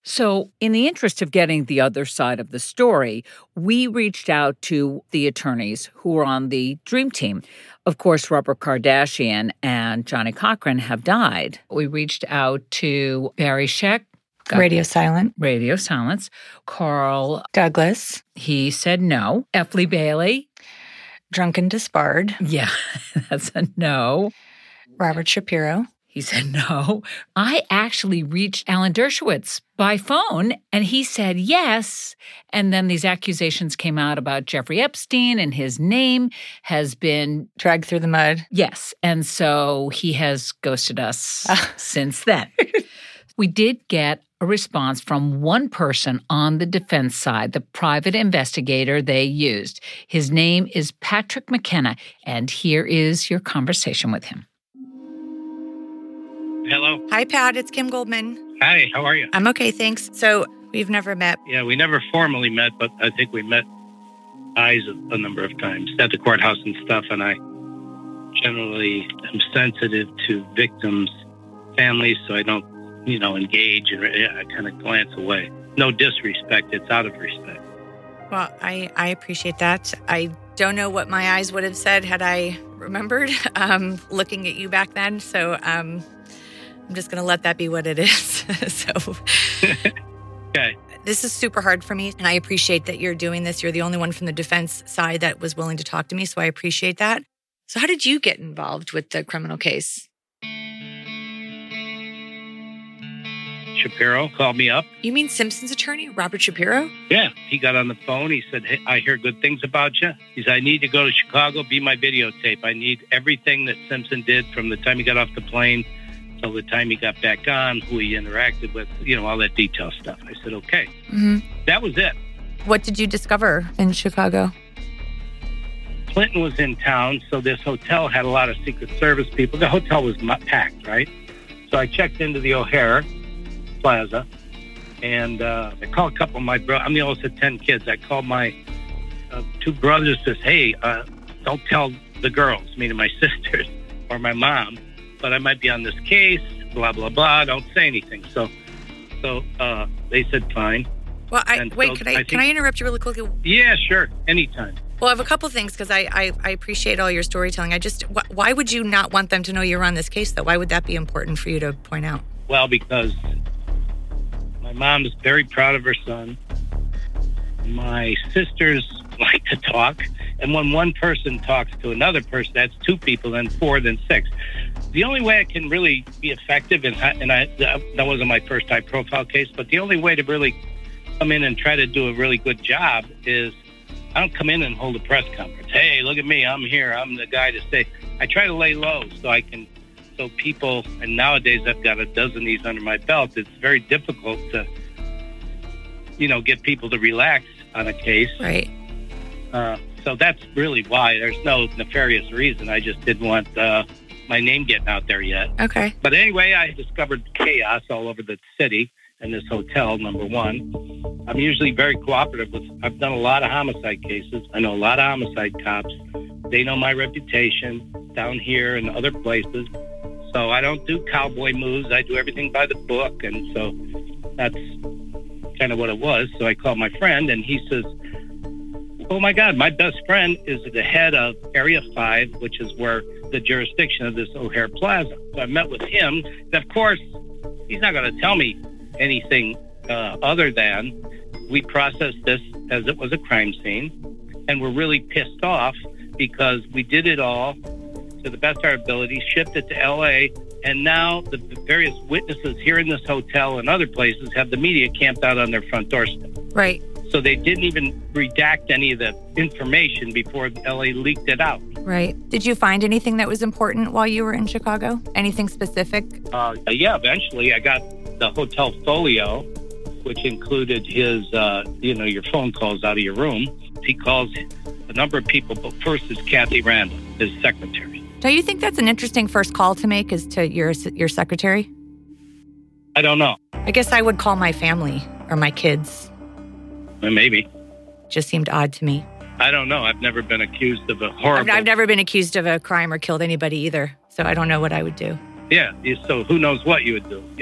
So, in the interest of getting the other side of the story, we reached out to the attorneys who were on the Dream Team. Of course, Robert Kardashian and Johnnie Cochran have died. We reached out to Barry Scheck. Radio Silence. Carl Douglas. He said no. F. Lee Bailey. Drunken Disbarred. Yeah, that's a no. Robert Shapiro. He said no. I actually reached Alan Dershowitz by phone, and he said yes. And then these accusations came out about Jeffrey Epstein, and his name has been dragged through the mud. Yes. And so he has ghosted us since then. We did get a response from one person on the defense side, the private investigator they used. His name is Patrick McKenna, and here is your conversation with him. Hello. Hi, Pat. It's Kim Goldman. Hi, how are you? I'm okay, thanks. So we've never met. Yeah, we never formally met, but I think we met eyes a number of times at the courthouse and stuff, and I generally am sensitive to victims' families, so I don't, engage, and I kind of glance away. No disrespect, it's out of respect. Well, I appreciate that. I don't know what my eyes would have said had I remembered looking at you back then, so I'm just going to let that be what it is. Okay. This is super hard for me, and I appreciate that you're doing this. You're the only one from the defense side that was willing to talk to me, so I appreciate that. So how did you get involved with the criminal case? Shapiro called me up. You mean Simpson's attorney, Robert Shapiro? Yeah, he got on the phone. He said, hey, I hear good things about you. He said, I need to go to Chicago, be my videotape. I need everything that Simpson did from the time he got off the plane till the time he got back on, who he interacted with, all that detail stuff. I said, okay. Mm-hmm. That was it. What did you discover in Chicago? Clinton was in town, so this hotel had a lot of Secret Service people. The hotel was packed, right? So I checked into the O'Hare Plaza, and I called a couple of my brothers. I'm the oldest of 10 kids. I called my two brothers, says, hey, don't tell the girls, meaning my sisters or my mom, but I might be on this case, blah, blah, blah. Don't say anything. So they said, fine. Well, can I interrupt you really quickly? Yeah, sure. Anytime. Well, I have a couple things because I appreciate all your storytelling. Why would you not want them to know you're on this case, though? Why would that be important for you to point out? Well, because my mom is very proud of her son. My sisters like to talk. And when one person talks to another person, that's two people, then four, then six. The only way I can really be effective, and that wasn't my first high-profile case, but the only way to really come in and try to do a really good job is I don't come in and hold a press conference. Hey, look at me. I'm here. I'm the guy to say. I try to lay low so people, and nowadays I've got a dozen of these under my belt, it's very difficult to, get people to relax on a case. Right. So that's really why. There's no nefarious reason. I just didn't want my name getting out there yet. Okay. But anyway, I discovered chaos all over the city and this hotel, number one. I'm usually very cooperative I've done a lot of homicide cases. I know a lot of homicide cops. They know my reputation down here and other places. So I don't do cowboy moves. I do everything by the book. And so that's kind of what it was. So I called my friend, and he says, oh, my God, my best friend is the head of Area 5, which is where the jurisdiction of this O'Hare Plaza. So I met with him. And of course, he's not going to tell me anything other than we processed this as it was a crime scene. And we're really pissed off because we did it all to the best of our ability, shipped it to L.A., and now the various witnesses here in this hotel and other places have the media camped out on their front doorstep. Right. So they didn't even redact any of the information before L.A. leaked it out. Right. Did you find anything that was important while you were in Chicago? Anything specific? Yeah, eventually I got the hotel folio, which included his, your phone calls out of your room. He calls a number of people, but first is Kathy Randall, his secretary. Do you think that's an interesting first call to make, is to your secretary? I don't know. I guess I would call my family or my kids. Maybe. Just seemed odd to me. I don't know. I've never been accused of a horrible... I've never been accused of a crime or killed anybody either, so I don't know what I would do. Yeah, so who knows what you would do. Yeah.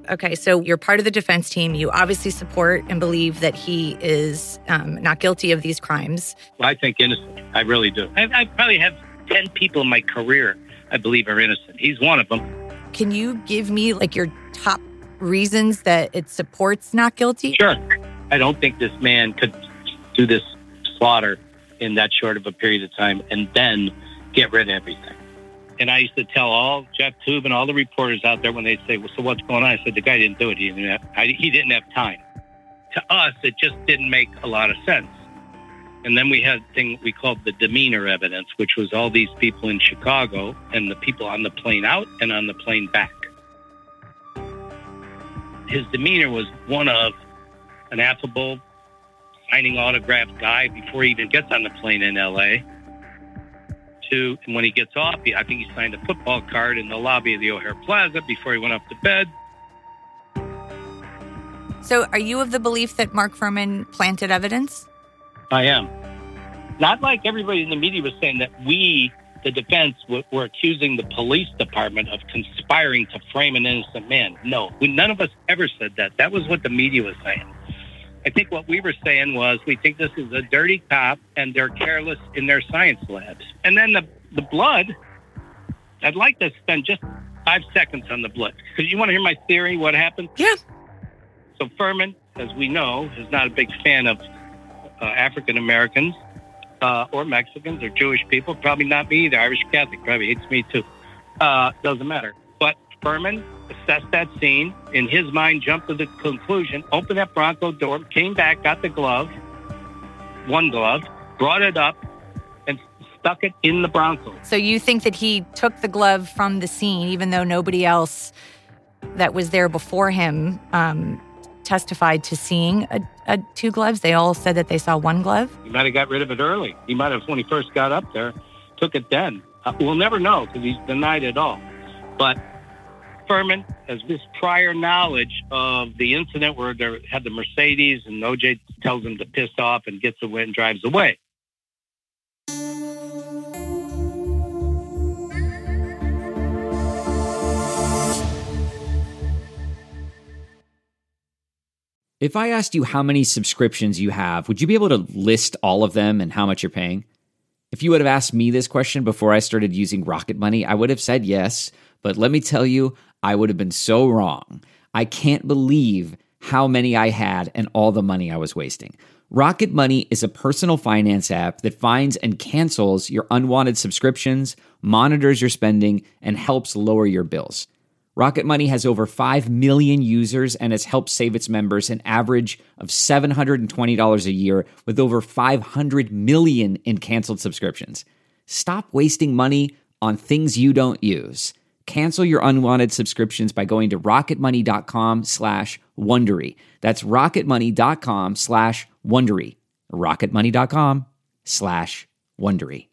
Okay, so you're part of the defense team. You obviously support and believe that he is not guilty of these crimes. Well, I think innocent. I really do. I probably have 10 people in my career I believe are innocent. He's one of them. Can you give me like your top reasons that it supports not guilty? Sure. I don't think this man could do this slaughter in that short of a period of time and then get rid of everything. And I used to tell all Jeff Toobin and all the reporters out there when they say, well, so what's going on? I said, the guy didn't do it. He didn't have time. To us, it just didn't make a lot of sense. And then we had a thing we called the demeanor evidence, which was all these people in Chicago and the people on the plane out and on the plane back. His demeanor was one of an affable, signing autographs guy before he even gets on the plane in L.A. to when he gets off, I think he signed a football card in the lobby of the O'Hare Plaza before he went up to bed. So are you of the belief that Mark Fuhrman planted evidence? I am. Not like everybody in the media was saying that we, the defense, were accusing the police department of conspiring to frame an innocent man. No, none of us ever said that. That was what the media was saying. I think what we were saying was we think this is a dirty cop and they're careless in their science labs. And then the blood, I'd like to spend just 5 seconds on the blood. Because you want to hear my theory, what happened? Yeah. So Fuhrman, as we know, is not a big fan of African Americans or Mexicans or Jewish people. Probably not me either. Irish Catholic probably hates me too. Doesn't matter. But Fuhrman assessed that scene. In his mind, jumped to the conclusion, opened that Bronco door, came back, got the glove, one glove, brought it up, and stuck it in the Bronco. So you think that he took the glove from the scene, even though nobody else that was there before him testified to seeing two gloves? They all said that they saw one glove? He might have got rid of it early. He might have, when he first got up there, took it then. We'll never know because he's denied it all. But Fuhrman has this prior knowledge of the incident where they had the Mercedes and OJ tells him to piss off and gets away and drives away. If I asked you how many subscriptions you have, would you be able to list all of them and how much you're paying? If you would have asked me this question before I started using Rocket Money, I would have said yes, but let me tell you, I would have been so wrong. I can't believe how many I had and all the money I was wasting. Rocket Money is a personal finance app that finds and cancels your unwanted subscriptions, monitors your spending, and helps lower your bills. Rocket Money has over 5 million users and has helped save its members an average of $720 a year with over 500 million in canceled subscriptions. Stop wasting money on things you don't use. Cancel your unwanted subscriptions by going to rocketmoney.com/Wondery. That's rocketmoney.com/Wondery. rocketmoney.com/Wondery.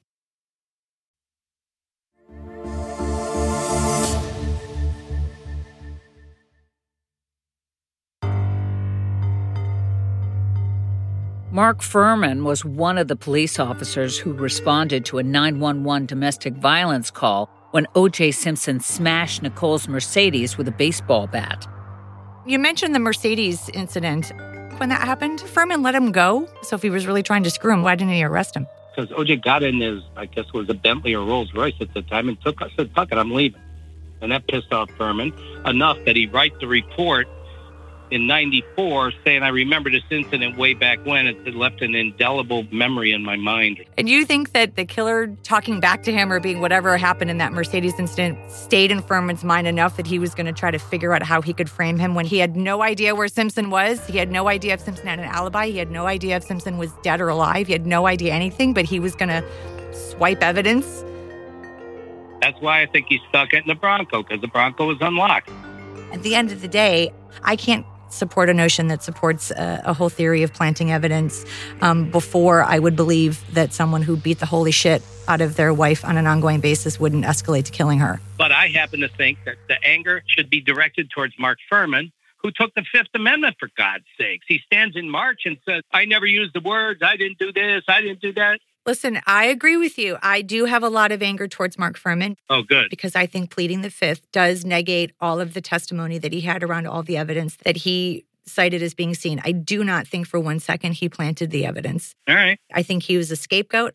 Mark Fuhrman was one of the police officers who responded to a 911 domestic violence call when O.J. Simpson smashed Nicole's Mercedes with a baseball bat. You mentioned the Mercedes incident. When that happened, Fuhrman let him go. So if he was really trying to screw him, why didn't he arrest him? Because O.J. got in his, I guess it was a Bentley or Rolls Royce at the time and said, fuck it, I'm leaving. And that pissed off Fuhrman enough that he writes the report in 94 saying, I remember this incident way back when. It left an indelible memory in my mind. And you think that the killer talking back to him or being whatever happened in that Mercedes incident stayed in Fuhrman's mind enough that he was going to try to figure out how he could frame him when he had no idea where Simpson was? He had no idea if Simpson had an alibi. He had no idea if Simpson was dead or alive. He had no idea anything, but he was going to swipe evidence. That's why I think he stuck it in the Bronco, because the Bronco was unlocked. At the end of the day, I can't support a notion that supports a whole theory of planting evidence before I would believe that someone who beat the holy shit out of their wife on an ongoing basis wouldn't escalate to killing her. But I happen to think that the anger should be directed towards Mark Fuhrman, who took the Fifth Amendment, for God's sakes. He stands in March and says, I never used the words, I didn't do this, I didn't do that. Listen, I agree with you. I do have a lot of anger towards Mark Fuhrman. Oh, good. Because I think pleading the fifth does negate all of the testimony that he had around all the evidence that he cited as being seen. I do not think for 1 second he planted the evidence. All right. I think he was a scapegoat.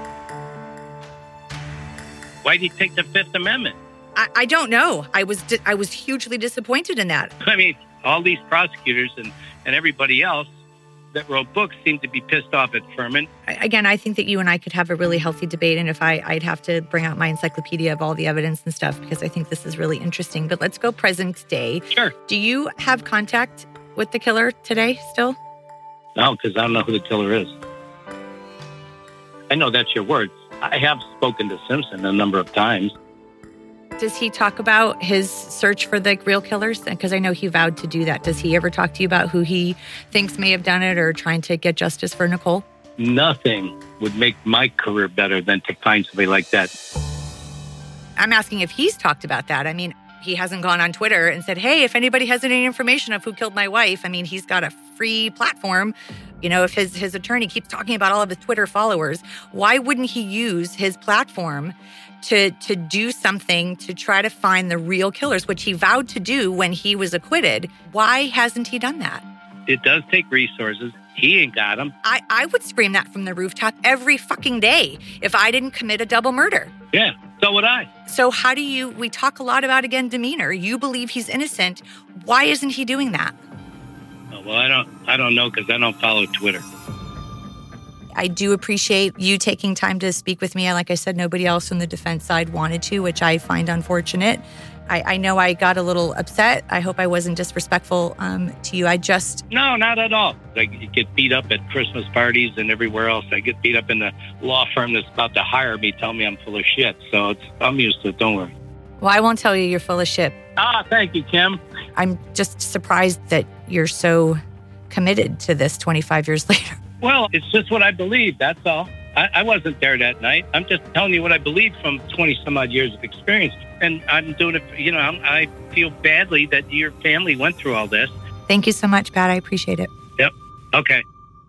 Why did he take the Fifth Amendment? I don't know. I was hugely disappointed in that. I mean, all these prosecutors and everybody else that wrote books seem to be pissed off at Fuhrman. Again, I think that you and I could have a really healthy debate, and if I'd have to bring out my encyclopedia of all the evidence and stuff, because I think this is really interesting. But let's go present day. Sure. Do you have contact with the killer today still? No, because I don't know who the killer is. I know that's your words. I have spoken to Simpson a number of times. Does he talk about his search for the real killers? Because I know he vowed to do that. Does he ever talk to you about who he thinks may have done it or trying to get justice for Nicole? Nothing would make my career better than to find somebody like that. I'm asking if he's talked about that. I mean, he hasn't gone on Twitter and said, hey, if anybody has any information of who killed my wife, I mean, he's got a free platform. You know, if his attorney keeps talking about all of his Twitter followers, why wouldn't he use his platform to do something to try to find the real killers, which he vowed to do when he was acquitted? Why hasn't he done that? It does take resources. He ain't got them. I would scream that from the rooftop every fucking day if I didn't commit a double murder. Yeah, so would I. So how do we talk a lot about, again, demeanor. You believe he's innocent. Why isn't he doing that? Well, I don't know because I don't follow Twitter. I do appreciate you taking time to speak with me. Like I said, nobody else on the defense side wanted to, which I find unfortunate. I know I got a little upset. I hope I wasn't disrespectful to you. No, not at all. I get beat up at Christmas parties and everywhere else. I get beat up in the law firm that's about to hire me, tell me I'm full of shit. So I'm used to it. Don't worry. Well, I won't tell you you're full of shit. Thank you, Kim. I'm just surprised that you're so committed to this 25 years later. Well, it's just what I believe. That's all. I wasn't there that night. I'm just telling you what I believe from 20-some-odd years of experience. And I'm doing it, I feel badly that your family went through all this. Thank you so much, Pat. I appreciate it. Yep. Okay.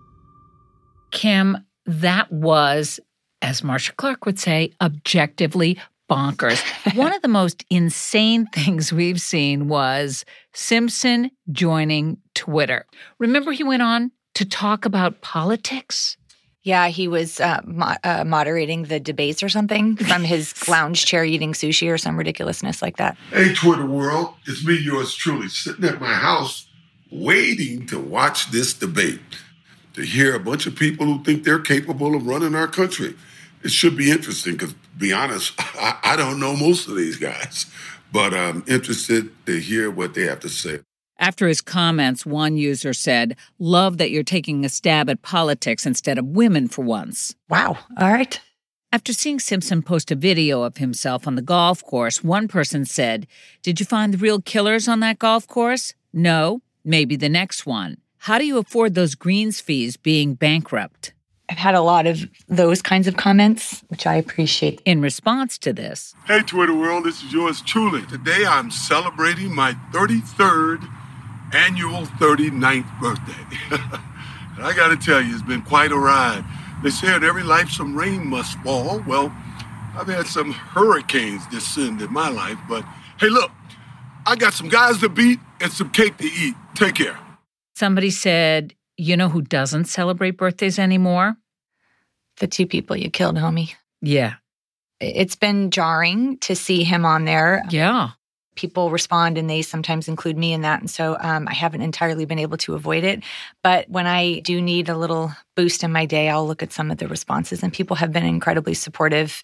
Kim, that was, as Marsha Clark would say, objectively bonkers. One of the most insane things we've seen was Simpson joining Twitter. Remember he went on to talk about politics? Yeah, he was moderating the debates or something from his lounge chair eating sushi or some ridiculousness like that. Hey, Twitter world. It's me, yours truly, sitting at my house waiting to watch this debate, to hear a bunch of people who think they're capable of running our country. It should be interesting because, to be honest, I don't know most of these guys, but I'm interested to hear what they have to say. After his comments, one user said, "Love that you're taking a stab at politics instead of women for once." Wow. All right. After seeing Simpson post a video of himself on the golf course, one person said, "Did you find the real killers on that golf course? No, maybe the next one. How do you afford those greens fees being bankrupt?" I've had a lot of those kinds of comments, which I appreciate. In response to this, Hey, Twitter world, this is yours truly. Today I'm celebrating my 33rd annual 39th birthday. And I got to tell you, it's been quite a ride. They say in every life some rain must fall. Well, I've had some hurricanes descend in my life, but hey, look, I got some guys to beat and some cake to eat. Take care. somebody said, "You know who doesn't celebrate birthdays anymore?" The two people you killed, homie. Yeah. It's been jarring to see him on there. Yeah. People respond and they sometimes include me in that. And so I haven't entirely been able to avoid it. But when I do need a little boost in my day, I'll look at some of the responses. And people have been incredibly supportive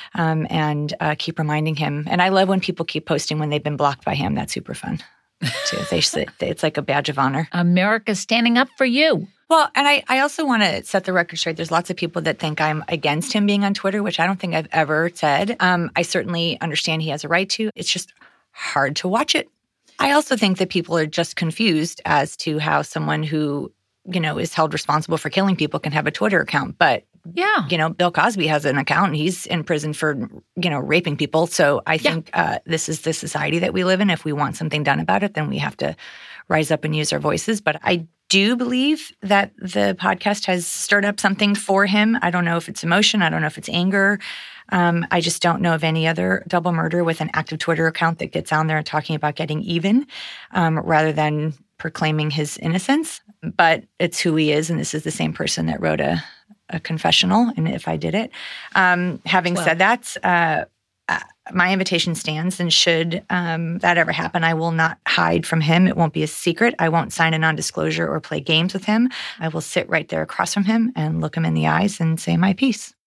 and keep reminding him. And I love when people keep posting when they've been blocked by him. That's super fun, too. It's like a badge of honor. America's standing up for you. Well, and I also want to set the record straight. There's lots of people that think I'm against him being on Twitter, which I don't think I've ever said. I certainly understand he has a right to. It's just hard to watch it. I also think that people are just confused as to how someone who, is held responsible for killing people can have a Twitter account. But, yeah, Bill Cosby has an account and he's in prison for, raping people. So I think this is the society that we live in. If we want something done about it, then we have to rise up and use our voices. But I do believe that the podcast has stirred up something for him. I don't know if it's emotion. I don't know if it's anger. I just don't know of any other double murder with an active Twitter account that gets on there and talking about getting even rather than proclaiming his innocence. But it's who he is, and this is the same person that wrote a confessional, and if I did it. Having said that, my invitation stands, and should that ever happen, I will not hide from him. It won't be a secret. I won't sign a non-disclosure or play games with him. I will sit right there across from him and look him in the eyes and say my piece.